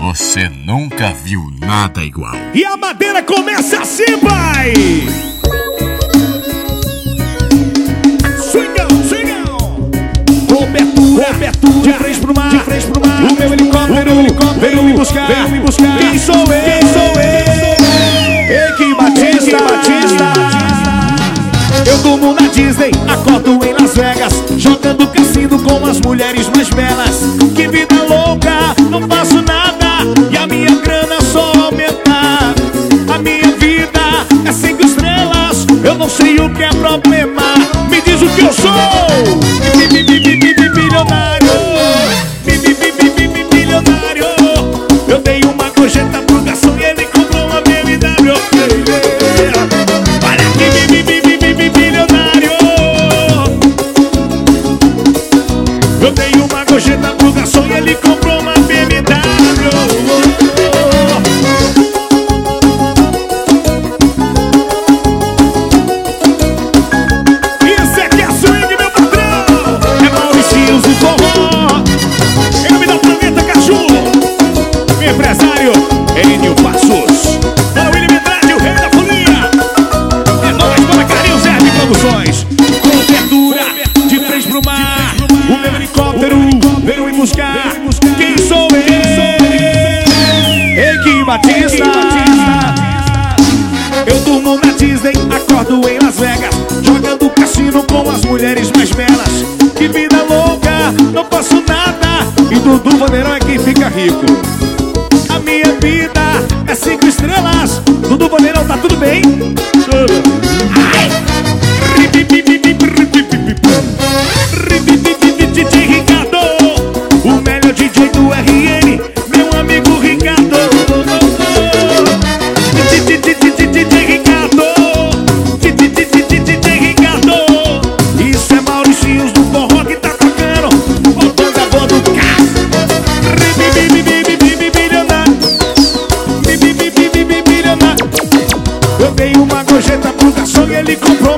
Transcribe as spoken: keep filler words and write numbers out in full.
Você nunca viu nada igual. E a madeira começa assim, pai! Swingão, swingão! Cobertura, cobertura, de frente pro mar, de frente pro mar. O meu helicóptero, o helicóptero veio me buscar, veio me buscar. Quem sou eu? Quem sou eu? Eike Batista, Batista. Eu durmo na Disney, acordo em Las Vegas, jogando cassino com as mulheres mais belas. Que vida louca, não faço nada e a minha grana só aumenta. A minha vida é cinco estrelas, eu não sei o que é problema. Me diz o que eu sou. Bilionário, bilionário. Eu dei uma gorjeta pro garçom e ele comprou uma B M W. Olha aqui, bilionário. Eu dei uma gorjeta pro garçom e ele comprou uma B M W. Isso é que é swing, meu patrão. É Mauricinho do forró. Em nome da Planeta Cachorro, meu empresário Enio Passos. Para o William Andrade, o rei da folia. É nóis, para Carinho Zé de Produções. Cobertura, de frente pro mar. O meu helicóptero veio me buscar. Quem sou eu? Eike Batista. Eu durmo na Disney, acordo em Las Vegas, jogando cassino com as mulheres mais belas. Que vida louca, não faço nada e Dudu Vaneirão é quem fica rico. A minha vida é cinco estrelas. Dudu Vaneirão, tá tudo bem? Ai! Ricardo, o melhor D J do R N, meu amigo Ricardo. D J Ricardo, D J Ricardo. Isso é Mauricinho do forró que tá tocando. Botando a boa do carro. Bilionário. Eu dei uma gorjeta pro garçom e ele comprou